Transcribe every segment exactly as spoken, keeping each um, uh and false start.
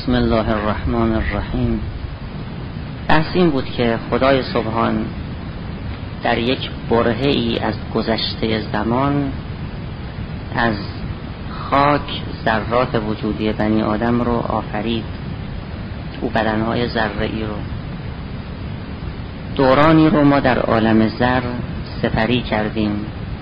بسم الله الرحمن الرحیم. بحث این بود که خدای سبحان در یک برهه ای از گذشته زمان از خاک ذرات وجودی بنی آدم رو آفرید، او بدنهای ذره‌ای رو. دورانی رو ما در عالم ذر سپری کردیم،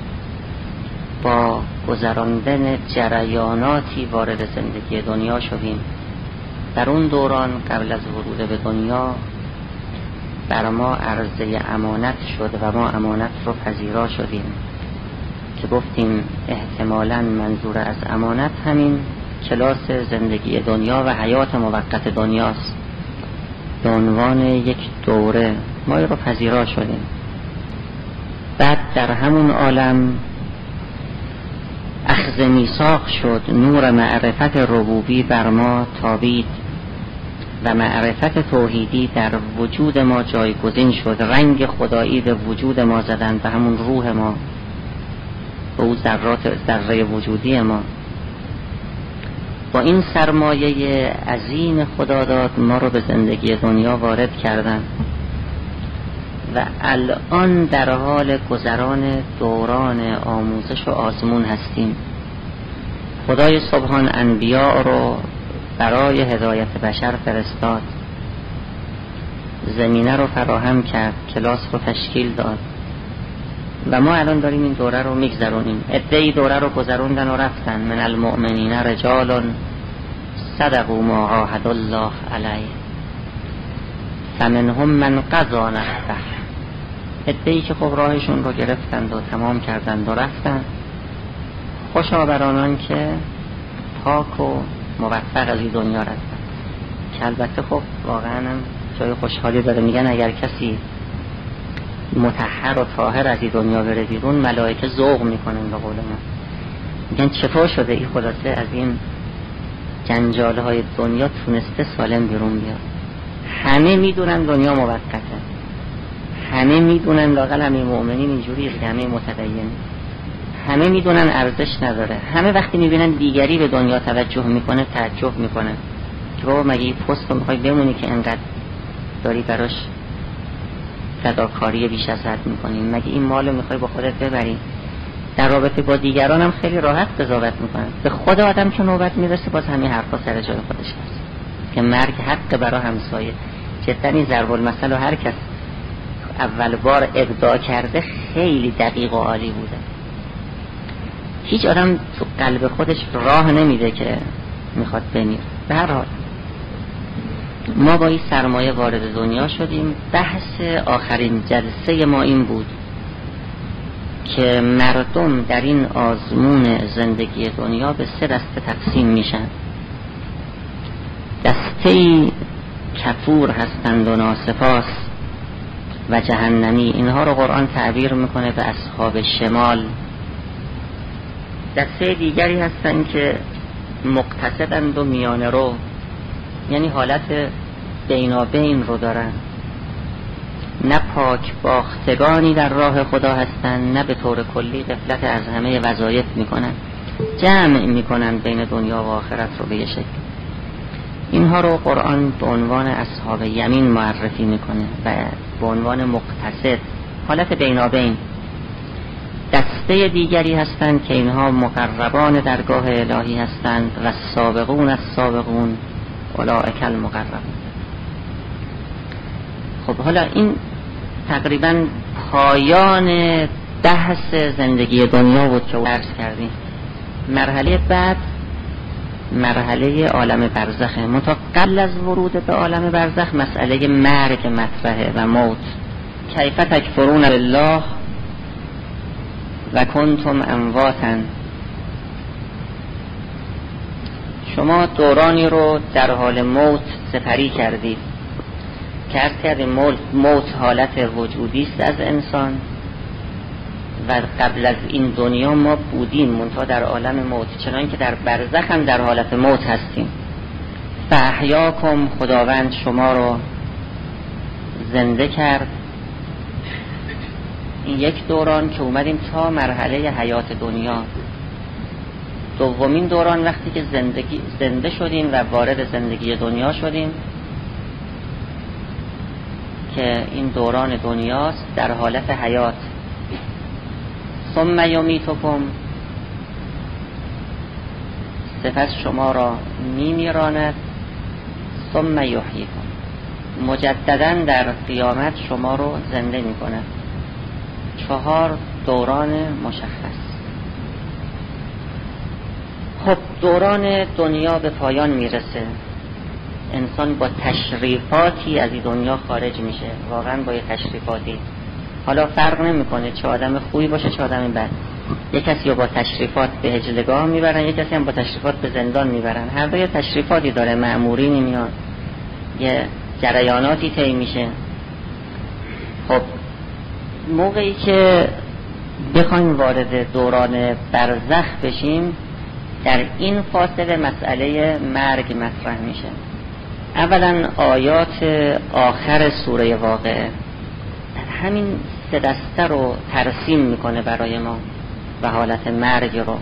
با گذراندن جریاناتی وارد زندگی دنیا شدیم. در اون دوران قبل از ورود به دنیا بر ما عرضه امانت شد و ما امانت رو پذیرا شدیم که گفتیم احتمالاً منظور از امانت همین کلاس زندگی دنیا و حیات موقت دنیاست. به عنوان یک دوره ما رو پذیرا شدیم. بعد در همون عالم اخذ میثاق شد، نور معرفت ربوبی بر ما تابید و معرفت توحیدی در وجود ما جایگزین شد. رنگ خدایی به وجود ما زدن، به همون روح ما، به اون ذرات ذره وجودی ما. با این سرمایه عظیم خدا داد ما رو به زندگی دنیا وارد کردن و الان در حال گذران دوران آموزش و آزمون هستیم. خدای سبحان انبیاء رو برای هدایت بشر فرستاد، زمینه رو فراهم کرد، کلاس رو تشکیل داد و ما الان داریم این دوره رو میگذرونیم. عده‌ای دوره رو گذروندن و رفتن. من المؤمنین رجال صدقوا ما عاهدوا الله علیه فمنهم من قضی نحبه. عده‌ای که خب راهشون رو گرفتند و تمام کردند و رفتند. خوشا بر آنان که پاک و موفق از این دنیا رفتند، که البته خب واقعا هم جای خوشحالی داره. میگن اگر کسی مطهر و طاهر از این دنیا بره بیرون، ملائکه ذوق میکنن. به قول ما میگن چطور شده این خلاصه از این جنجاله های دنیا تونسته سالم بیرون بیاد. همه میدونن دنیا موقته، همه میدونن لااقل همه مؤمنین اینجوری، همه متدین، همه میدونن ارزش نداره. همه وقتی میبینن دیگری به دنیا توجه میکنه تعجب میکنن که بابا مگه این پست رو میخوای بمونی که انقدر داری براش فداکاری بیش از حد میکنی؟ مگه این مال رو میخوای با خودت ببری؟ در رابطه با دیگران هم خیلی راحت قضاوت میکنن. به خود آدم که نوبت میرسه باز همین حرفا سر جای خودش هست که مرگ حق برای همسایه. جدا این ضرب المثل هر کس اول بار ابداع کرده خیلی دقیق و عالی بوده. هیچ آدم تو قلب خودش راه نمیده که میخواد بمیر. به هر حال ما با این سرمایه وارد دنیا شدیم. بحث آخرین جلسه ما این بود که مردم در این آزمون زندگی دنیا به سه دسته تقسیم میشن. دسته‌ای کفور هستند و ناسپاس و جهنمی. اینها رو قرآن تعبیر میکنه به اصحاب شمال. دسته دیگری هستند که مقتصدند و میانه رو، یعنی حالت بینابین رو دارن. نه پاک باختگانی در راه خدا هستن، نه به طور کلی غفلت از همه وظایف میکنن، جمع میکنن بین دنیا و آخرت رو به یه شکل. اینها رو قرآن به عنوان اصحاب یمین معرفی میکنه و به عنوان مقتصد، حالت بینابین. دسته دیگری هستند که اینها مقربان درگاه الهی هستند و سابقون از سابقون اولئک المقربون. خب حالا این تقریبا پایان بحث زندگی دنیا بود که عرض کردیم. مرحله بعد مرحله عالم برزخه. منتها قبل از ورود به عالم برزخ مسئله مرگ مطرحه و موت. کیف تکفرون بالله و کنتم امواتا. شما دورانی رو در حال موت سپری کردید که عرض کردیم موت حالت وجودی است از انسان و قبل از این دنیا ما بودیم منتها در عالم موت، چنان که در برزخ هم در حالت موت هستیم. فاحیاکم، خداوند شما رو زنده کرد. این یک دوران که اومدیم تا مرحله حیات دنیا دومین دوران وقتی که زندگی زنده شدیم و وارد زندگی دنیا شدیم که این دوران دنیاست در حالت حیات. ثم یمیتکم، سپس شما را میمیراند. ثم یحییکم، مجددا در قیامت شما رو زنده میکند. چهار دوران مشخص. خب دوران دنیا به پایان میرسه، انسان با تشریفاتی از این دنیا خارج میشه، واقعا با یه تشریفاتی. حالا فرق نمیکنه چه آدم خوبی باشه چه آدم بد. یک کسی رو با تشریفات به هجلگاه میبرن، یک کسی هم با تشریفات به زندان میبرن. هر دو یه تشریفاتی داره، مأمورینی میان، یه جریاناتی طی میشه. خب موقعی که بخوایم وارد دوران برزخ بشیم، در این فاصله مسئله مرگ مطرح میشه. اولا آیات آخر سوره واقعه همین سه دسته رو ترسیم میکنه برای ما و حالت مرگ رو.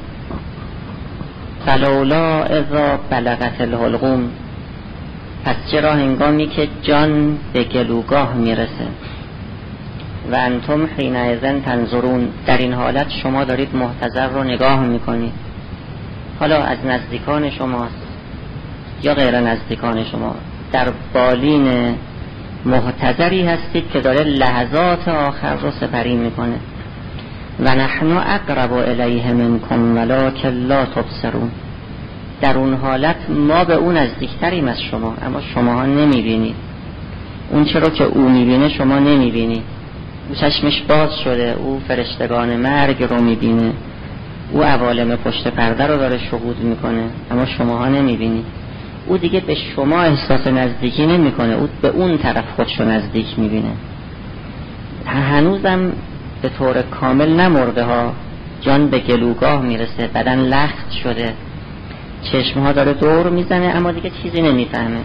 فلولا اذا بلغت الحلقوم، پس چرا هنگامی که جان به گلوگاه میرسه. و انتم حینئذ تنظرون، در این حالت شما دارید محتضر رو نگاه میکنید. حالا از نزدیکان شماست یا غیر نزدیکان شما، در بالین محتضری هستید که داره لحظات آخر رو سپری میکنه. و نحن اقرب الیه منکم ولکن لا تبصرون، در اون حالت ما به اون نزدیکتریم از شما، اما شماها نمیبینید. اون چرا که او میبینه شما نمیبینید. او چشمش باز شده، او فرشتگان مرگ رو میبینه، او عوالم پشت پرده رو داره شهود میکنه، اما شماها نمیبینید. او دیگه به شما احساس نزدیکی نمیکنه، او به اون طرف خودشو نزدیک میبینه. هنوزم به طور کامل نمرده ها، جان به گلوگاه میرسه، بدن لخت شده، چشمها داره دور میزنه، اما دیگه چیزی نمیفهمه.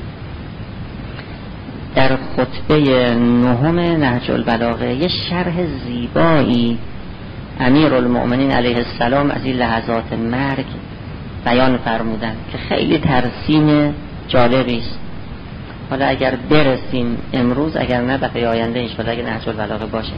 در خطبه نهم نهج البلاغه یه شرح زیبایی امیرالمؤمنین علیه السلام از این لحظات مرگ بیان فرمودن که خیلی ترسیم جالبی است. حالا اگر برسیم امروز، اگر نه دفعه آینده انشاءالله اگر نهج البلاغه باشه.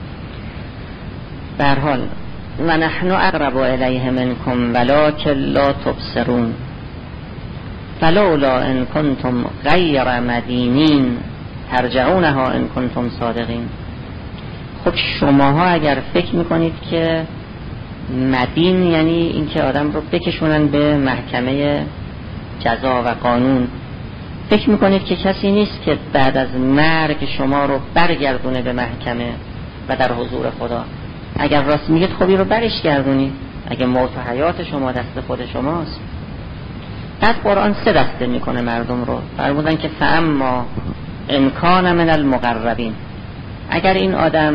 به هر حال و نحن اقرب الیه منکم ولکن لا تبصرون فلولا ان کنتم غیر مدینین ترجعونها ان کنتم صادقین. خب شماها اگر فکر میکنید که مدین یعنی اینکه آدم رو بکشونن به محکمه جزا و قانون، فکر میکنید که کسی نیست که بعد از مرگ شما رو برگردونه به محکمه و در حضور خدا. اگر راست میگید خب این رو برش گردونید، اگه موت و حیات شما دست خود شماست. بعد قرآن سه دسته میکنه مردم رو، فرمودن که فاما ان کان من المقربین، اگر این آدم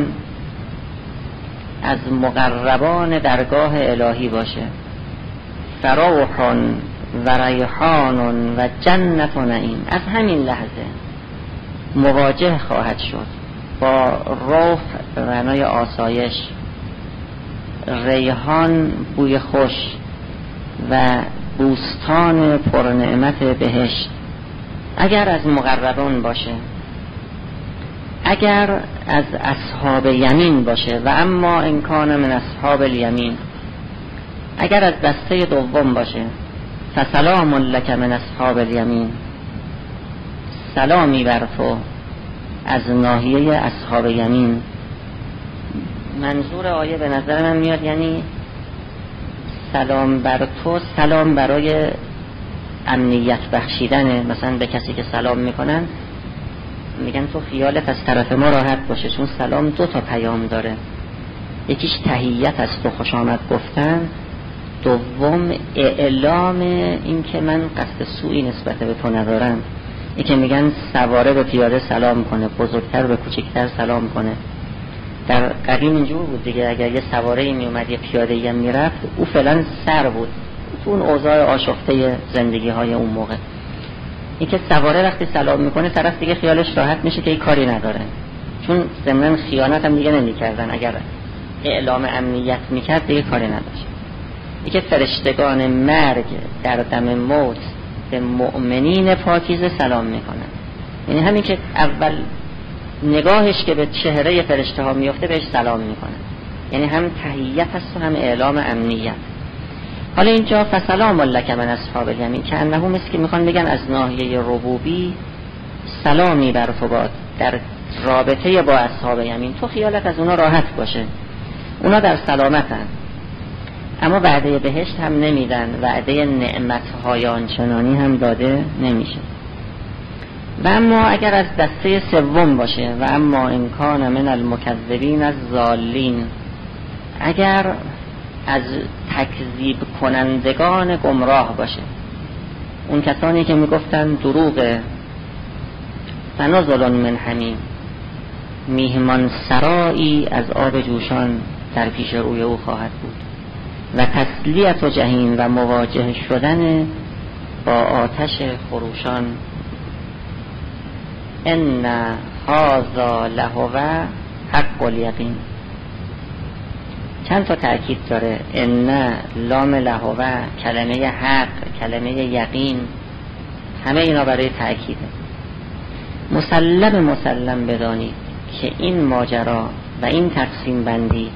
از مقربان درگاه الهی باشه، فروح و ریحان و جنت و نعیم، از همین لحظه مواجه خواهد شد با روح معنای آسایش، ریحان بوی خوش و بوستان پرنعمت بهشت. اگر از مقربان باشه، اگر از اصحاب یمین باشه، و اما ان کان من اصحاب الیمین، اگر از دسته دوم باشه، فسلام لک من اصحاب الیمین، سلامی بر تو از ناحیه اصحاب یمین. منظور آیه به نظر من میاد یعنی سلام بر تو، سلام برای امنیت بخشیدنه. مثلا به کسی که سلام میکنن میگن تو خیالت از طرف ما راحت باشه، چون سلام دو تا پیام داره، یکیش تحیت از تو، خوش آمد گفتن، دوم اعلام این که من قصد سوئی نسبت به تو ندارم. این که میگن سواره به پیاده سلام کنه، بزرگتر به کوچکتر سلام کنه. در قدیم اینجور بود دیگه، اگر یه سواره‌ای میومد یه پیاده‌ای هم میرفت، او فعلا سر بود تو اون اوضاع آشفته زندگی های اون موقع. این که سواره وقتی سلام میکنه طرف دیگه خیالش راحت میشه که این کاری نداره، چون ضمن خیانت هم دیگه نمیکردن. اگر اعلام امنیت میکرد دیگه کاری نداشت. که فرشتگان مرگ در دم موت به مؤمنین پاکیزه سلام میکنن. یعنی همین که اول نگاهش که به چهره فرشته ها میفته بهش سلام میکنن، یعنی هم تحیت هست و هم اعلام امنیت. حالا اینجا فسلام لک من اصحاب الیمین که انه مثل که میخوان بگن از ناحیه ربوبی سلامی بر تو باد در رابطه با اصحاب یمین، تو خیالت از اونا راحت باشه، اونا در سلامتن. اما وعده بهشت هم نمیدن، وعده نعمت‌های آنچنانی هم داده نمیشه. و اما اگر از دسته سوم باشه، و اما ان کان من المکذبین الضالین، اگر از تکذیب کنندگان گمراه باشه، اون کسانی که میگفتن دروغه، فنزل من حمیم، میهمان سرایی از آب جوشان در پیش روی او خواهد بود، و تسلیت و جهین و مواجه شدن با آتش خروشان. ان هذا لهو حق الیقین. چند تا تأکید داره، ان، لام لهو، کلمه حق، کلمه یقین، همه اینا برای تأکیده. مسلم مسلم بدانید که این ماجرا و این تقسیم بندی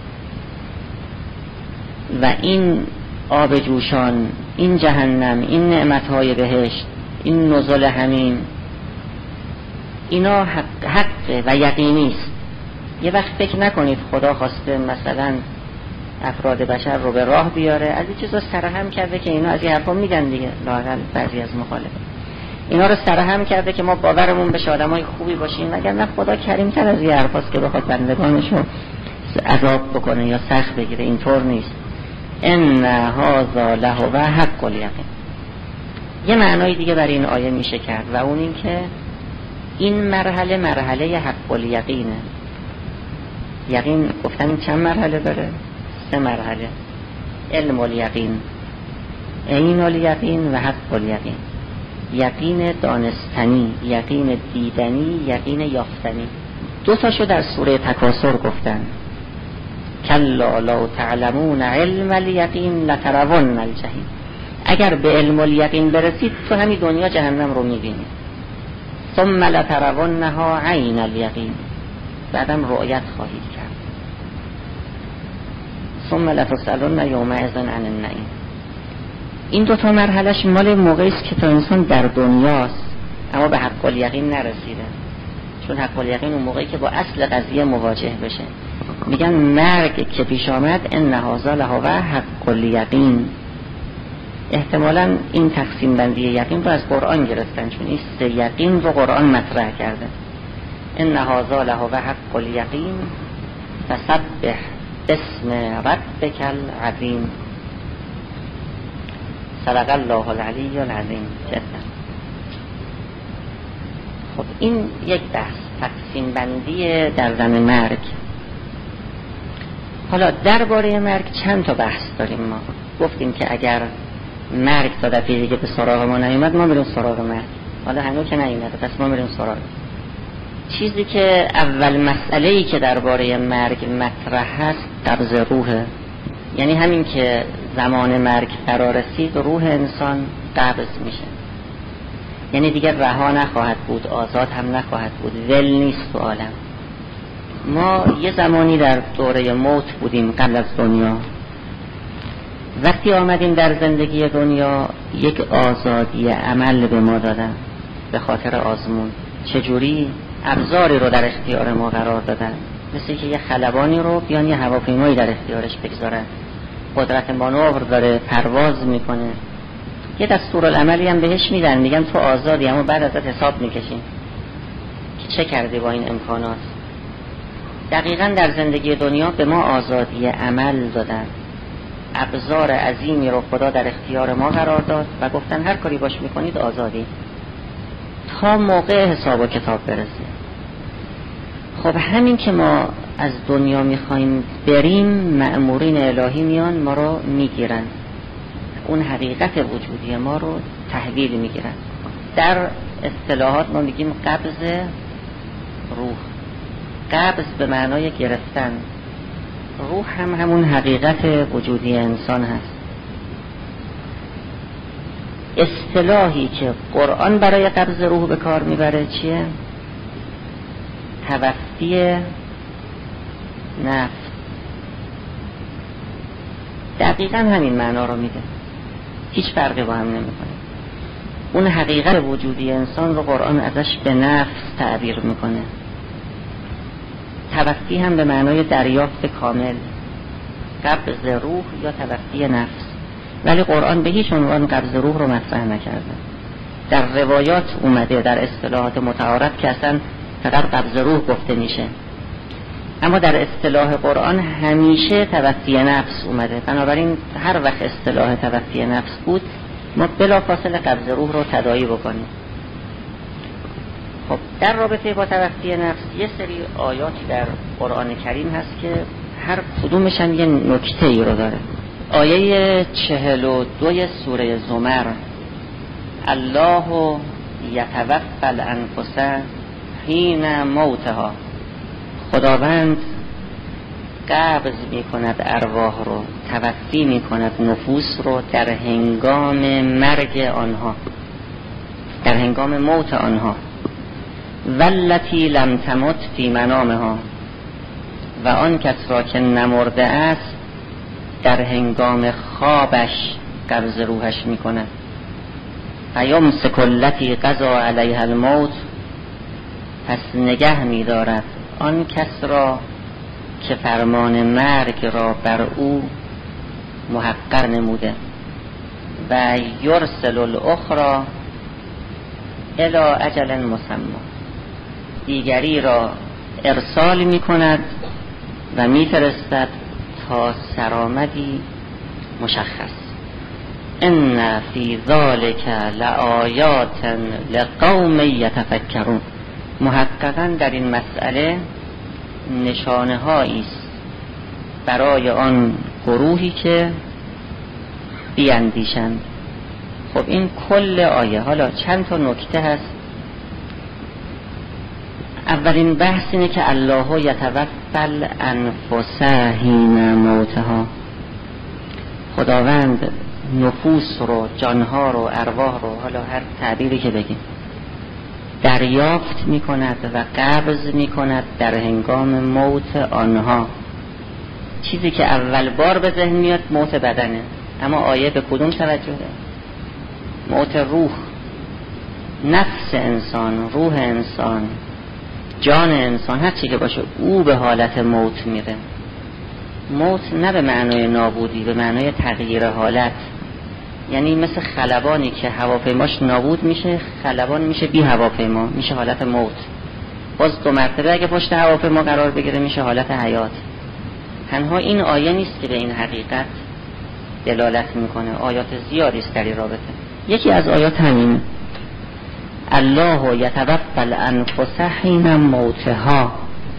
و این آب جوشان، این جهنم، این نعمتهای بهشت، این نزول حمیم، اینا حق، حق و یقینی است. یه وقت فکر نکنید خدا خواسته مثلا افراد بشر رو به راه بیاره، از این چیزا سرهم کرده که اینا از این حرفا میگن دیگه، لااقل بعضی از مخالفه اینا رو سرهم کرده که ما باورمون بشه آدمای خوبی باشیم، اگر نه خدا کریم تر از این حرفاست که بخواد بندگانش رو عذاب بکنه یا سخت بگیره. اینطور نیست. ان هذا لهو حق الیقین. یه معنای دیگه برای این آیه میشه کرد و اون این که این مرحله مرحله حق الیقینه. یقین گفتن چند مرحله داره؟ سه مرحله: علم الیقین، عین الیقین و حق الیقین. یقین دانستنی، یقین دیدنی، یقین یافتنی. دو تاشو در سوره تکاثر گفتن: کلا لو تعلمون علم الیقین لترون الجحیم. اگر به علم الیقین برسید تو همین دنیا جهنم رو میبینید. ثم لترونها عین الیقین، بعدم رؤیت خواهید کرد. ثم لتسألن یومئذ عن النعیم. این دو تا مرحلهش مال موقعی است که تا انسان در دنیاست اما به حق الیقین نرسیده. چون حق الیقین اون موقعی که با اصل قضیه مواجه بشه. میگن مرگ که پیش آمد ان هذا لهو حق الیقین. احتمالاً این تقسیم بندی یقین رو از قرآن گرفتن، چون این سه یقین رو قرآن مطرح کرده. ان هذا لهو حق الیقین فسبح اسم ربک العظیم. صدق الله العلی العظیم. جدا. خب این یک بحث تقسیم بندی در زم مرگ. حالا درباره مرگ چند تا بحث داریم. ما گفتیم که اگر مرگ تا دفعه دیگه به سراغ ما نیومد ما میریم سراغ مرگ. حالا هنوز که نیومده پس ما میریم سراغ. چیزی که اول مسئله‌ای که درباره مرگ مطرح هست قبض روحه. یعنی همین که زمان مرگ فرا رسید روح انسان قبض میشه، یعنی دیگه رها نخواهد بود، آزاد هم نخواهد بود، ول نیست تو عالم. ما یه زمانی در دوره موت بودیم قبل از دنیا. وقتی آمدیم در زندگی دنیا یک آزادی عمل به ما دادن به خاطر آزمون. چجوری؟ ابزاری رو در اختیار ما قرار دادن، مثل که یه خلبانی رو بیان یه هواپیمایی در اختیارش بگذارن، قدرت مانور داره، پرواز میکنه، یه دستورالعملی هم بهش میدن، میگن تو آزادی، اما بعد ازت حساب میکشیم که چه کردی با این امکانات. دقیقاً در زندگی دنیا به ما آزادی عمل دادن، ابزار عظیمی رو خدا در اختیار ما قرار داد و گفتن هر کاری باش میکنید آزادی تا موقع حساب و کتاب برسه. خب همین که ما از دنیا میخوایم بریم، مأمورین الهی میان ما رو میگیرن، اون حقیقت وجودی ما رو تحویل میگیرن. در اصطلاحات ما میگیم قبض روح. قبض به معنای گرفتن، روح هم همون حقیقت وجودی انسان هست. اصطلاحی که قرآن برای قبض روح به کار میبره چیه؟ توفی نفس. دقیقا همین معنا رو میده، هیچ فرقی با هم نمیکنه. اون حقیقت وجودی انسان رو قرآن ازش به نفس تعبیر میکنه. توفی هم به معنای دریافت کامل، قبض روح یا توفی نفس، ولی قرآن به هیچ عنوان قبض روح رو مطرح نکرده. در روایات اومده، در اصطلاحات متعارف که اصلا فقط قبض روح گفته میشه، اما در اصطلاح قرآن همیشه توفی نفس اومده. بنابراین هر وقت اصطلاح توفی نفس بود ما بلافاصله قبض روح رو تداعی بکنیم. خب در رابطه با توفی نفس یه سری آیاتی در قرآن کریم هست که هر کدومش هم یه نکته ای رو داره. آیه چهل و دوی سوره زمر، الله یتوفی الانفس حین موتها، خداوند قبض می کند ارواح رو، توفی می کند نفوس رو در هنگام مرگ آنها، در هنگام موت آنها. والتی لم تمت فی منامها، و آن کس را که نمرده است در هنگام خوابش قبض روحش می کند. فیمسک التی قضی علیها الموت، پس نگه می دارد آن کس را که فرمان مرگ را بر او محقر نموده. و یرسل الاخرى الی اجل مسمى، دیگری را ارسال می کند و می فرستد تا سرآمدی مشخص. ان فی ذلک لآیات لقوم یتفکرون، محققاً در این مسئله نشانه هایی است برای آن گروهی که بیاندیشند. خب این کل آیه. حالا چند تا نکته هست. اولین بحث اینه که الله یتوفی الانفس حین موتها، خداوند نفوس رو، جانها رو، ارواح رو، حالا هر تعبیری که بگیم، دریافت می کند و قبض می کند در هنگام موت آنها. چیزی که اول بار به ذهن میاد موت بدنه، اما آیه به کدوم توجهه؟ موت روح، نفس انسان، روح انسان، جان انسان، هر چی که باشه او به حالت موت میره. موت نه به معنای نابودی، به معنای تغییر حالت. یعنی مثل خلبانی که هواپیماش نابود میشه، خلبان میشه بی هواپیما، میشه حالت موت. باز دو مرتبه اگه پشت هواپیما قرار بگیره میشه حالت حیات. تنها این آیه نیست که به این حقیقت دلالت میکنه، آیات زیادی است در این رابطه. یکی از آیات همین الله یتوفی الانفس حین موتها،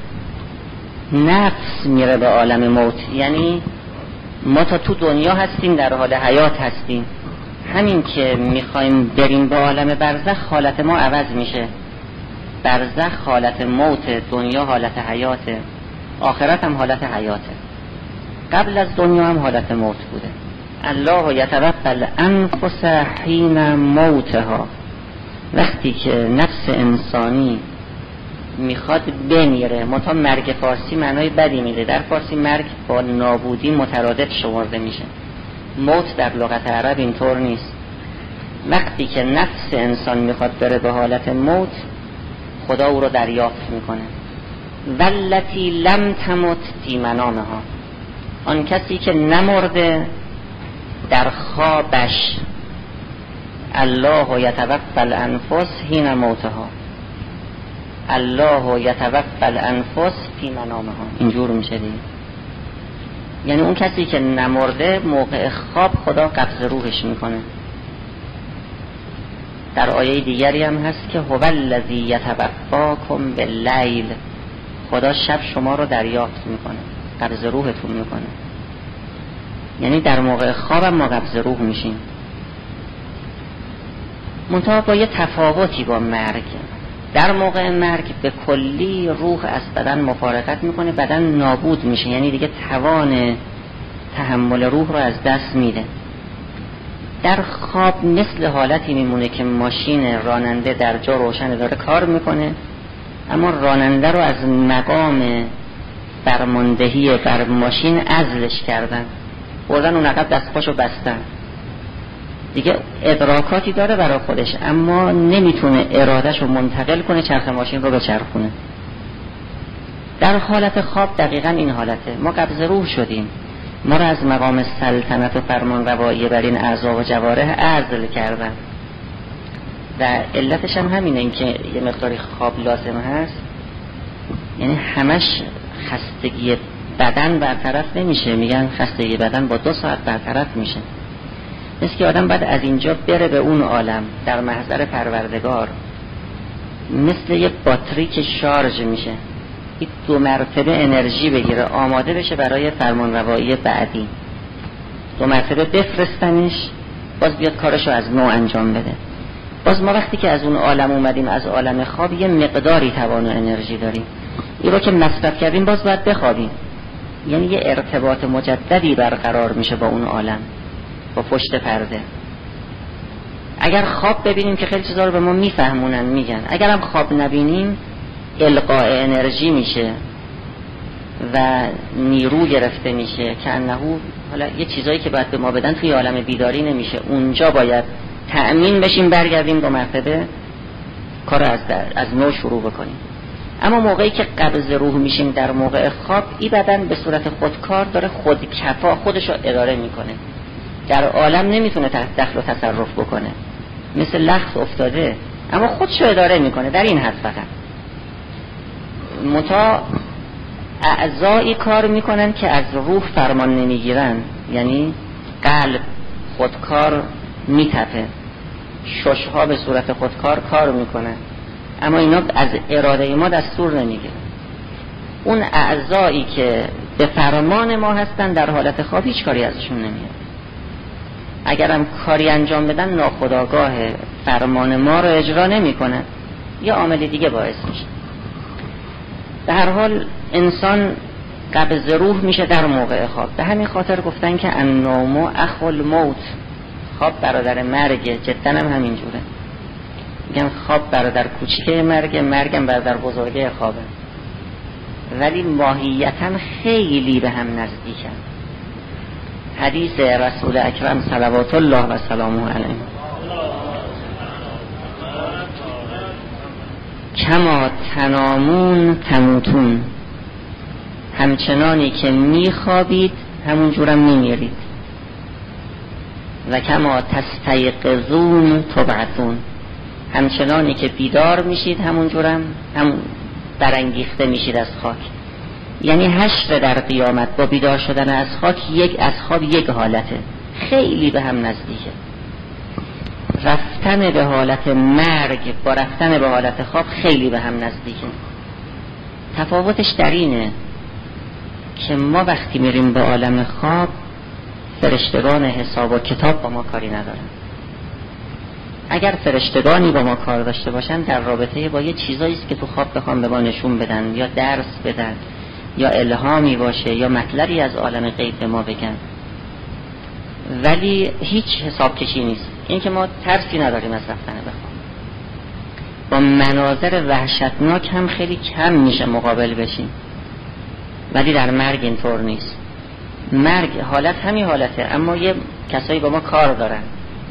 نفس میره به عالم موت. یعنی ما تا تو دنیا هستیم در حال حیات هستیم، همین که میخوایم بریم به عالم برزخ حالت ما عوض میشه. برزخ حالت موت، دنیا حالت حیاته، آخرت هم حالت حیاته. قبل از دنیا هم حالت موت بوده. الله یتوفی الانفس حین موتها، وقتی که نفس انسانی میخواد بمیره. منتها مرگ فارسی معنای بدی میده، در فارسی مرگ با نابودی مترادف شمرده میشه. موت در لغت عرب اینطور نیست. وقتی که نفس انسان میخواد بره به حالت موت، خدا او رو دریافت میکنه. والتی لم تمت فی منامها، آن کسی که نمرده در خوابش. الله یتوفی الانفس حین موتها، الله یتوفی الانفس فی منامها، اینجور میشه دیگه. یعنی اون کسی که نمرده موقع خواب خدا قبض روحش میکنه. در آیه دیگری هم هست که هو الذی یتوفاکم باللیل، خدا شب شما رو دریافت میکنه، قبض روحتون میکنه. یعنی در موقع خوابم ما قبض روح میشیم، منتها با یه تفاوتی با مرگ. در موقع مرگ به کلی روح از بدن مفارقت میکنه، بدن نابود میشه، یعنی دیگه توان تحمل روح رو از دست میده. در خواب مثل حالتی میمونه که ماشین راننده در جا روشن داره کار میکنه، اما راننده رو از مقام فرماندهی بر ماشین عزلش کردن، بردن اون عقب دستخوشو بستن، دیگه ادراکاتی داره برای خودش اما نمیتونه ارادهشو منتقل کنه چرخ ماشین رو بچرخونه. در حالت خواب دقیقا این حالته، ما قبض روح شدیم، ما رو از مقام سلطنت و فرمان روایی بر این اعضا و جوارح عزل کردن و علتش هم همینه، این که یه مقداری خواب لازم هست، یعنی همش خستگی بدن برطرف نمیشه، میگن خستگی بدن با دو ساعت برطرف میشه. مثل که آدم بعد از اینجا بره به اون عالم در محضر پروردگار، مثل یه باتری که شارژ میشه، این دو مرتبه انرژی بگیره آماده بشه برای فرمان روایی بعدی، دو مرتبه بفرستنش باز بیاد کارشو از نو انجام بده. باز ما وقتی که از اون عالم اومدیم، از عالم خواب، یه مقداری توان و انرژی داریم، این رو که مصرف کردیم باز باید بخوابیم، یعنی یه ارتباط مجددی برقرار میشه با اون عالم، با پشت پرده. اگر خواب ببینیم که خیلی چیزا رو به ما میفهمونن میگن، اگر هم خواب نبینیم القاء انرژی میشه و نیرو گرفته میشه که انه حالا یه چیزایی که باید به ما بدن توی عالم بیداری نمیشه، اونجا باید تأمین بشیم برگردیم با مرتبه کار از, از نو شروع بکنیم. اما موقعی که قبض روح میشیم در موقع خواب، این بدن به صورت خودکار داره خودکفا خودشو اداره میکنه، در عالم نمیتونه دخل و تصرف بکنه، مثل لخت افتاده اما خودشو اداره میکنه در این حد فقط. متا اعضایی کار میکنن که از روح فرمان نمیگیرن، یعنی قلب خودکار میتپه، ششها به صورت خودکار کار میکنن اما اینا از اراده ما دستور نمیگیرن. اون اعضایی که به فرمان ما هستن در حالت خواب هیچ کاری ازشون نمیاد، اگرم کاری انجام بدن ناخودآگاه فرمان ما رو اجرا نمیکنن، یا عامل دیگه باعث میشه. به هر حال انسان قبض روح میشه در موقع خواب. به همین خاطر گفتن که النوم اخو الموت، خواب برادر مرگه، جدا هم همین جوره. میگن خواب برادر کوچیکه مرگه، مرگم برادر بزرگه خوابه، ولی ماهیتا خیلی به هم نزدیکن. حدیث رسول اکرم صلوات الله و سلامه علیه، کما تنامون تموتون، همچنانی که میخوابید همون جورم میمیرید، و کما تستیقظون تبعثون، همچنانی که بیدار میشید همون جورم هم برانگیخته میشید از خاک. یعنی حشر در قیامت با بیدار شدن از خاک یک از خواب یک حالته، خیلی به هم نزدیکه. رفتن به حالت مرگ با رفتن به حالت خواب خیلی به هم نزدیکه. تفاوتش در اینه که ما وقتی میریم به عالم خواب، فرشتگان حساب و کتاب با ما کاری ندارن. اگر فرشتگانی با ما کار داشته باشن در رابطه با یه چیزایی است که تو خواب بخوام به ما نشون بدن، یا درس بدن، یا الهامی باشه، یا مطلبی از عالم غیب به ما بگن، ولی هیچ حساب کشی نیست. این که ما ترسی نداریم از رفتن به خواب. با مناظر وحشتناک هم خیلی کم میشه مقابل بشیم، ولی در مرگ اینطور نیست. مرگ حالت همین حالته، اما یه کسایی با ما کار دارن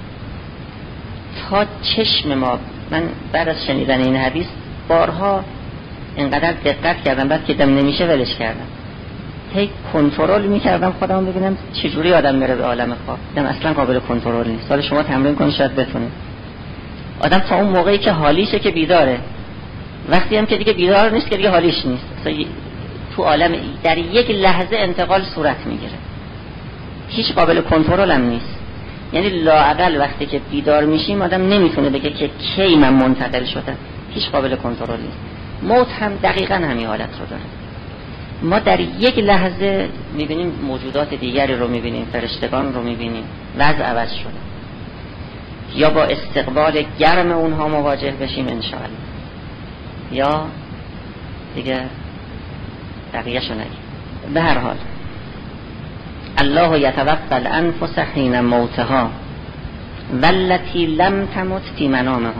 تا چشم ما. من بعد از شنیدن این حدیث بارها اینقدر دقت کردم، بعد که دم نمیشه ولش کردم، هی کنترل میکردم خودم ببینم چجوری آدم میره به عالم خواب. دیدم اصلا قابل کنترل نیست. حالا شما تمرین کنید شاید بتونید. آدم تا اون موقعی که حالیشه که بیداره، وقتی هم که دیگه بیدار نیست که دیگه حالیش نیست، تو عالم در یک لحظه انتقال صورت میگیره، هیچ قابل کنترل هم نیست. یعنی لااقل وقتی که بیدار میشیم آدم نمیتونه بگه که کی من منتقل شده، هیچ قابل کنترل نیست. موت هم دقیقاً همین حالت رو داره. ما در یک لحظه میبینیم موجودات دیگری رو میبینیم، فرشتگان رو میبینیم، وضع عوض شده، یا با استقبال گرم اونها مواجه بشیم انشاءالله، یا دیگه بقیه شو نگیم. به هر حال الله یتوفی الانفس حین موتها، والتی لم تمت فی منامها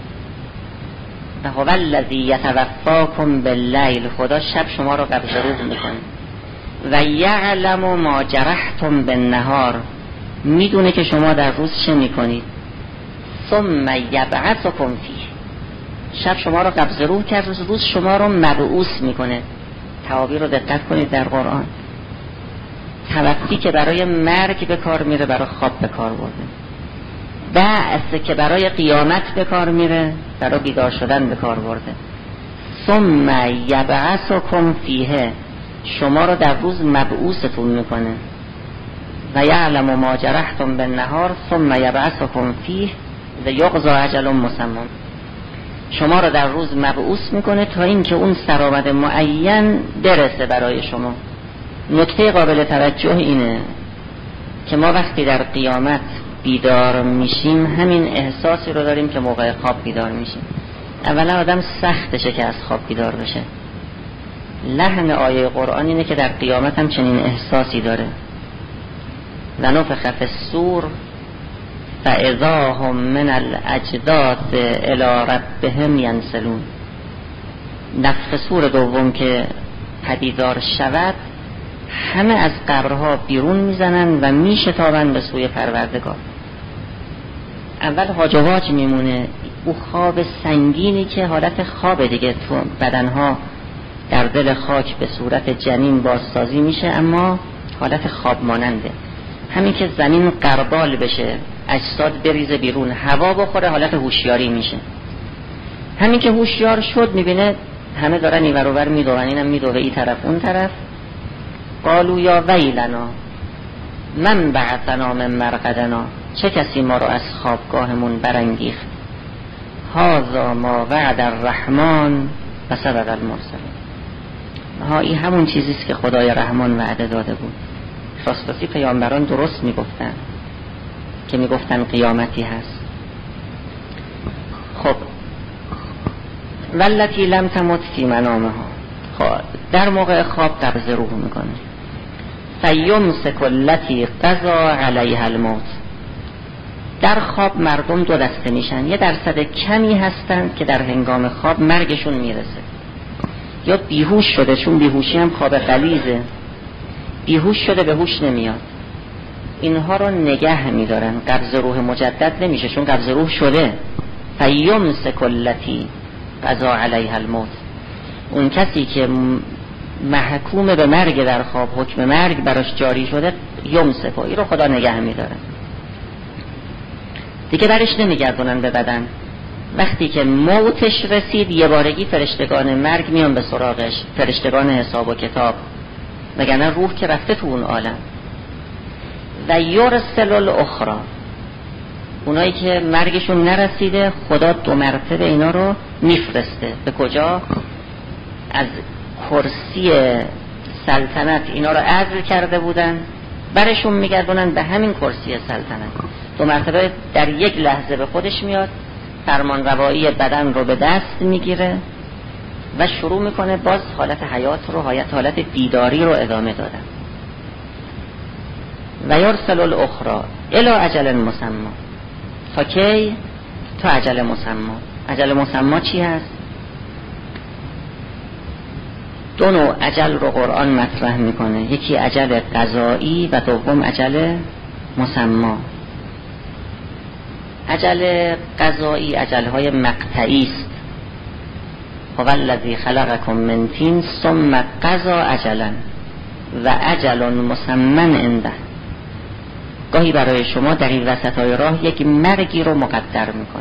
و هو الذی یتوفاکم باللیل، خدا شب شما رو قبض روح میکنه. و یعلم ما جرحتم بالنهار، میدونه که شما در روز چه میکنید. ثم یبعثکم فیه، شب شما رو قبض روح کرد، روز روز شما رو مبعوث میکنه. تعابیر رو دقت کنید در قرآن. توفی که برای مرگ به کار میره برای خواب به کار برده. بعث که برای قیامت به کار میره برای بیدار شدن به کار برده. ثم یبعثکم فیه، شما رو در روز مبعوثتون میکنه. و یعلم ما جرحتم بالنهار ثم یبعثکم فیه و یقضی اجل مسمى، شما رو در روز مبعوث میکنه تا اینکه اون سرآمد معین برسه برای شما. نکته قابل توجه اینه که ما وقتی در قیامت بیدار میشیم همین احساسی رو داریم که موقع خواب بیدار میشیم. اولا آدم سختشه که از خواب بیدار بشه. لحن آیه قرآن اینه که در قیامت هم چنین احساسی داره. و نفخ فی الصور فاذا هم من الاجداث الی ربهم ینسلون. نفخ صور دوم که پدیدار شود، همه از قبرها بیرون میزنن و میشتابن به سوی پروردگار. اول هاج و واج میمونه او خواب سنگینی که حالت خواب دیگه، تو بدنها در دل خاک به صورت جنین بازسازی میشه، اما حالت خواب ماننده. همین که زمین غربال بشه، اجساد بریزه بیرون، هوا بخوره، حالت هوشیاری میشه. همین که هوشیار شد میبینه همه دارن این ور و ور میدوون، اینم میدوه این طرف اون طرف. قالوا یا ویلنا من بعثنا من مرقدنا، چه کسی ما رو از خوابگاهمون برانگیخت. هذا ما وعد الرحمن و صدق المرسلون. ها این همون چیزیست که خدای رحمان وعده داده بود. راستی پیامبران درست میگفتن که میگفتن قیامتی هست. خب والتی لم تمت فی منامها، خب در موقع خواب قبض روح میکنه. فیمسک التی قضا علیها الموت، در خواب مردم دو دسته میشن. یه درصد کمی هستند که در هنگام خواب مرگشون میرسه، یا بیهوش شده، چون بیهوشی هم خواب غلیظه، بیهوش شده به هوش نمیاد. اینها رو نگه میدارن، قبض روح مجدد نمیشه چون قبض روح شده. فیمسک التی قضا علیها الموت، اون کسی که محکوم به مرگ در خواب، حکم مرگ براش جاری شده، یمسک، این رو خدا نگه میداره، دیگه برش نمیگردونن به بدن. وقتی که موتش رسید یه بارگی فرشتگان مرگ میان به سراغش، فرشتگان حساب و کتاب، وگرنه روح که رفته تو اون عالم. و یرسل الاخرى، اونایی که مرگشون نرسیده خدا دو مرتبه اینا رو میفرسته. به کجا؟ از کرسی سلطنت اینا رو عزل کرده بودن، برشون میگردونن به همین کرسی سلطنت. دو مرتبه در یک لحظه به خودش میاد، فرمان روایی بدن رو به دست میگیره و شروع میکنه باز حالت حیات رو، حالت بیداری رو ادامه دادن. و یرسل الاخرى الی اجل مسمى، تا کی؟ تا اجل مسمى. اجل مسمى چی هست؟ دو نوع اجل رو قرآن مطرح میکنه، یکی اجل قضایی و دوم اجل مسمى. اجل قضایی اجلهای مقطعی است. هو الذی خلقکم من طین ثم قضى اجلا و اجل مسمى عنده. گاهی برای شما در این وسطای راه یک مرگی رو مقدر میکنه.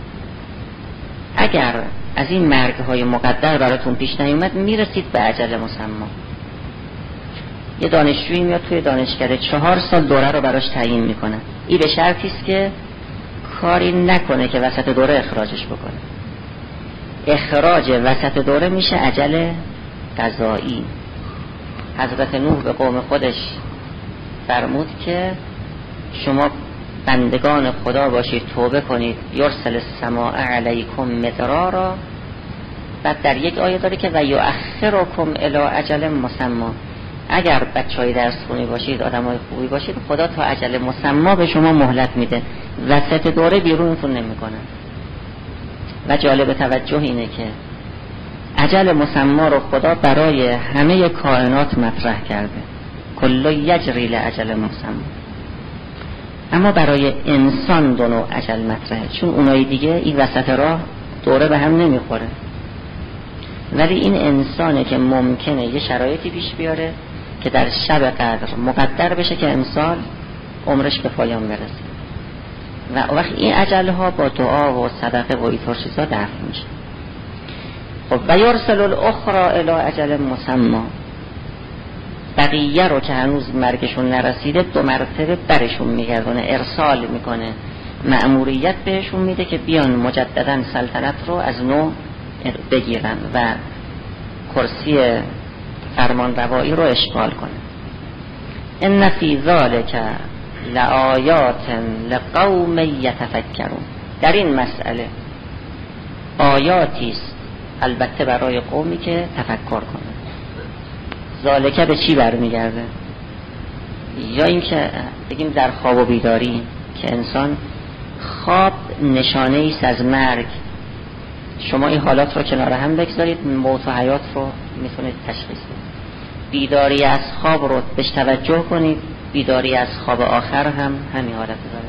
اگر از این مرگ های مقدر براتون پیش نیومد میرسید به اجل مسمى. یه دانشجویی میاد توی دانشکده، چهار سال دوره رو براش تعیین میکنه. این به شرطی است که کاری نکنه که وسط دوره اخراجش بکنه. اخراج وسط دوره میشه اجل قضایی. حضرت نوح به قوم خودش فرمود که شما بندگان خدا باشید، توبه کنید، یرسل السماء علیکم مدرارا. بعد در یک آیه داره که و یؤخرکم الی اجل مسمى، اگر بچهای درس خونی باشید، آدمای خوبی باشید، خدا تا اجل مسمى به شما مهلت میده. وسط دوره بیرونتون نمیکنن. و جالب توجه اینه که اجل مسما رو خدا برای همه کائنات مطرح کرده، کل یجری لاجل مسما، اما برای انسان دو نوع اجل مطرحه، چون اونای دیگه این وسط راه دوره به هم نمیخوره، ولی این انسانه که ممکنه یه شرایطی پیش بیاره که در شب قدر مقدر بشه که امسال عمرش به پایان برسه و وقت این اجل ها با دعا و صدقه و اینطور چیزا دفع میشه. خب و یرسل الاخرى الی اجل مسمى، بقیه رو که هنوز مرگشون نرسیده دو مرتبه برشون میگردونه، ارسال میکنه، مأموریت بهشون میده که بیان مجددا سلطنت رو از نو بگیرن و کرسی فرمان روایی رو اشغال کنن. ان فی ذلک لآیات لقوم یتفکرون، در این مسئله آیاتی است البته برای قومی که تفکر کنن. ذالکه به چی برمیگرده؟ یا اینکه بگیم در خواب و بیداری که انسان خواب نشانه ایست از مرگ. شما این حالات رو کنار هم بگذارید، موت و حیات رو میتونید تشخیص بدید. بیداری از خواب رو بهش توجه کنید، بیداری از خواب آخر هم همین حالت داره.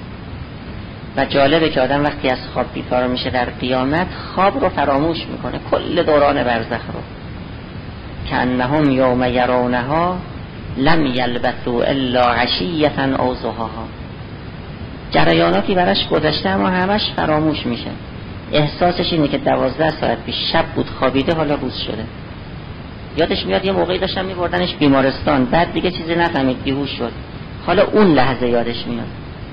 و جالبه که آدم وقتی از خواب بیدار میشه در قیامت خواب رو فراموش میکنه، کل دوران برزخ رو، کأنهم یوم یرونها لم یلبثوا الا عشیة او ضحاها، جریاناتی براش گذشته اما همش فراموش میشه. احساسش اینه که دوازده ساعت پیش شب بود خوابیده، حالا روز شده. یادش میاد یه موقعی داشتن میبردنش بیمارستان، بعد دیگه چیزی نفهمید، بیهوش شد، حالا اون لحظه یادش میاد.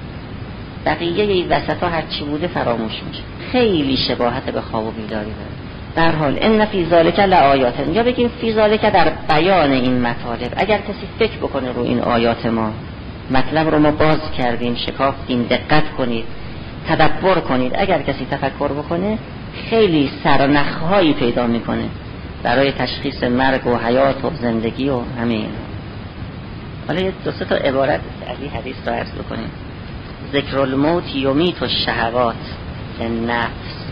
بقیه این وسط ها هر چی بوده فراموش میشه. خیلی شباهت به خواب و بیداری داره. در حال ان فی ذلک لآیات، یا بگیم فی ذلک در بیان این مطالب. اگر کسی فکر بکنه رو این آیات ما، مطلب رو ما باز کردیم، شکافتیم، دقت کنید، تدبر کنید، اگر کسی تفکر بکنه خیلی سرنخهایی پیدا میکنه برای تشخیص مرگ و حیات و زندگی و همه اینا. حالا یه دو سه تا عبارت از این حدیث رو عرض بکنیم. ذکر الموت یمیت الشهوات النفس،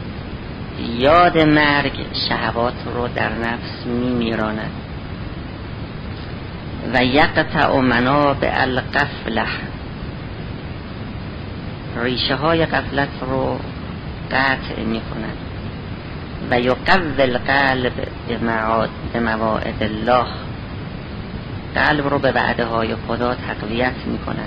یاد مرگ شهوات رو در نفس میمیراند. و یقطع منابع الغفله، ریشه های غفلت رو قطع می کند. و یقوی القلب به مواعظ الله، قلب رو به وعده های خدا تقویت می کند.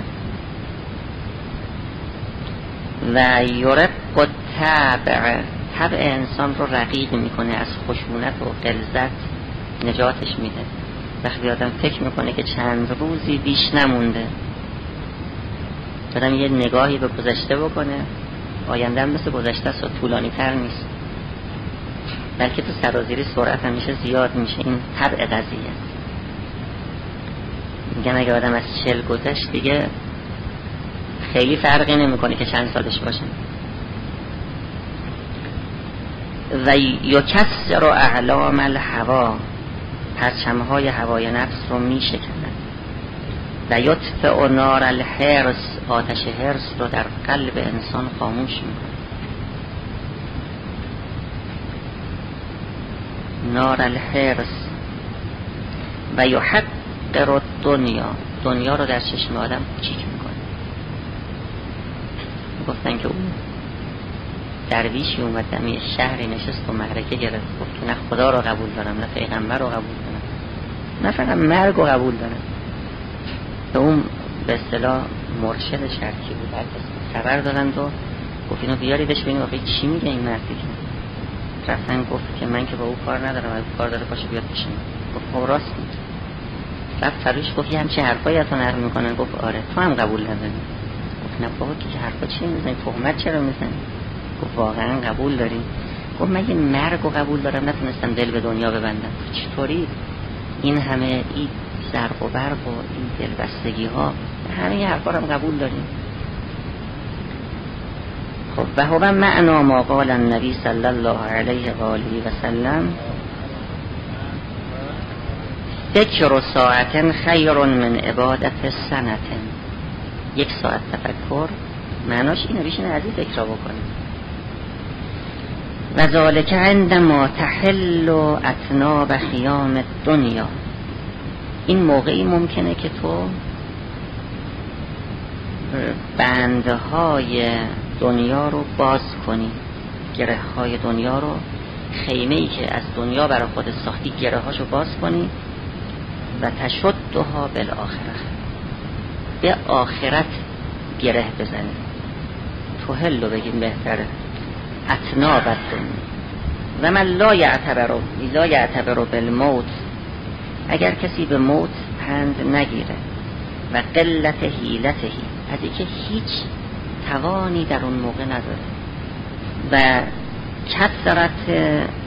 و یرق الطبع، طبع انسان رو رقیق می کنه، از خشونت و غلظت نجاتش میده. وقتی آدم فکر میکنه که چند روزی بیش نمونده، آدم یه نگاهی به گذشته بکنه، آینده هم مثل گذشته است و طولانی تر نیست، بلکه تو سرازیری سرعت همیشه زیاد میشه. این طبع قضیه. میگن اگه آدم از چل گذشت دیگه خیلی فرقی نمیکنه که چند سالش باشه. و یکسر اعلام الهوا، پرچمهای هوای نفس رو میشکند. و یطفئ نار الحرص، آتش حرص رو در قلب انسان خاموش میکنه. نار الحرص. و یحقر الدنیا، دنیا رو در چشم آدم کوچیک میکنه. گفتن که اون درویشی اومد دمی شهری نشست و معرکه گرفت، گفت که نه خدا رو قبول دارم، نه پیغمبر رو قبول دارم، نه فقط مرگ رو قبول دارم. به اون به اصطلاح مرشد شرکی بود، خبر دادند و گفت اینو بیاریدش ببینیم واقعا چی میگه این مردی. که رفتن گفت که من که با او کار ندارم، اگه کار داره باشه بیاد پیش من. گفت خب راست میگه. رفت فروش گفت یه همچین حرفایی ازتون نقل میکنن. گفت آره، تو هم قبول نداری؟ گفت نه بابا، که حرفا چی میزنی، تهمت چرا میزنی؟ گفت واقعا قبول داری؟ گفت من یه مرگ رو قبول دارم، نتونستم دل به دنیا ببندم. چطوری این همه این زرق و برق و این دلبستگی ها، همه حرفا رو هم قبول داریم؟ خب و هو معنا ما قال النبی صلی الله علیه و آله و سلم، ذکر ساعت خیر من عبادت سنت. یک ساعت تفکر معناش اینه، بشین از این فکر را بکنیم. و ذالک عندما تحل اتناب خیام دنیا، این موقعی ممکنه که تو بندهای دنیا رو باز کنی، گره های دنیا رو، خیمه ای که از دنیا برای خود ساختی گره هاشو باز کنی و تشدها بالآخره، به آخرت گره بزنی. تو هلو بگیم بهتره، اتناب دنیا. و من لا یعتبر لا یعتبر بالموت، اگر کسی به موت پند نگیره و قلت حیلته، از اینکه هیچ توانی در اون موقع نداره و کثرت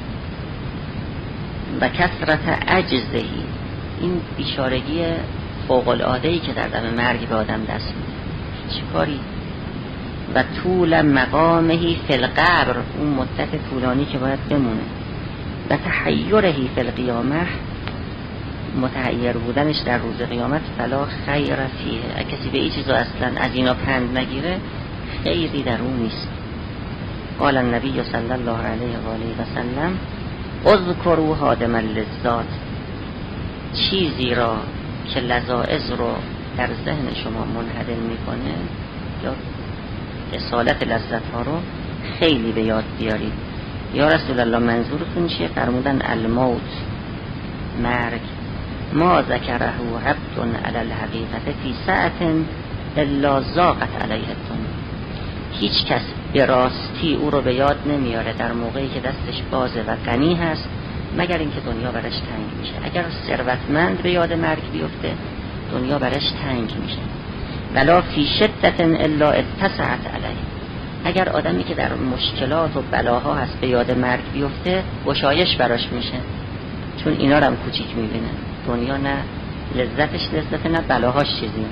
و کثرت عجزهی، این بیچارگی فوق العاده‌ای که در دم مرگ به آدم دست میده، هیچ کاری، و طول مقامهی فی القبر، اون مدت طولانی که باید بمونه، و تحیرهی فی القیامه، متحیر بودنش در روز قیامت، فلا خیر فیه، کسی به این چیزا اصلا از اینا پند نگیره خیری در اون نیست. قال النبی صلی الله علیه و آله و سلم اذکروا هادم اللذات، چیزی را که لذائذ رو در ذهن شما منهدم میکنه یا اصالت لذت ها رو خیلی به یاد بیارید. یا رسول الله منظورتون چیه؟ فرمودن الموت، مرگ. ما ذکره عبد علی الحقیقت فی ساعت الا ضاقت علیه الدنیا، هیچ کس به راستی او رو به یاد نمیاره در موقعی که دستش بازه و غنی هست مگر اینکه دنیا برش تنگ میشه. اگر ثروتمند به یاد مرگ بیفته دنیا برش تنگ میشه. ولا فی شدت الا اتسعت علیه، اگر آدمی که در مشکلات و بلاها هست به یاد مرگ بیفته گشایش براش میشه، چون اینا رو هم کوچیک میبینه. دنیا نه لذتش لذت، نه بلاهاش چیزی.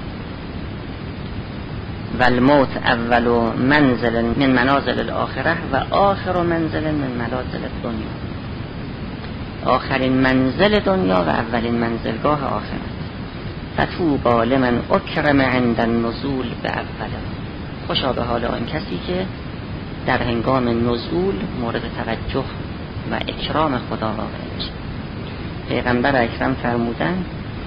و الموت اول منزل من منازل الاخره و آخر منزل من منازل الدنیا، آخرین منزل دنیا و اولین منزلگاه آخرت. فتوبا لمن اکرم عند النزول به اوله، خوشا به حال آن کسی که در هنگام نزول مورد توجه و اکرام خدا واقع میشه. پیغمبر اکرم فرمودن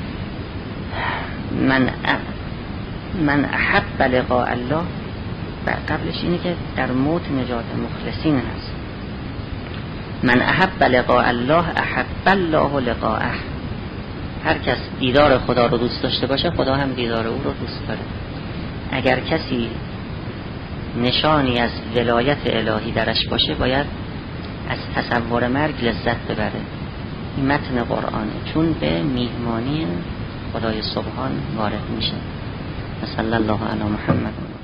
من ا... من احب لقاء الله، و قبلش اینه که در موت نجات مخلصین هست. من احب لقاء الله احب الله لقاءه، هر کس دیدار خدا رو دوست داشته باشه خدا هم دیدار او رو دوست داره. اگر کسی نشانی از ولایت الهی درش باشه باید از تصور مرگ لذت ببره. این متن قرآنه، چون به میهمانی خدای سبحان وارد میشه. صلی الله علی محمد.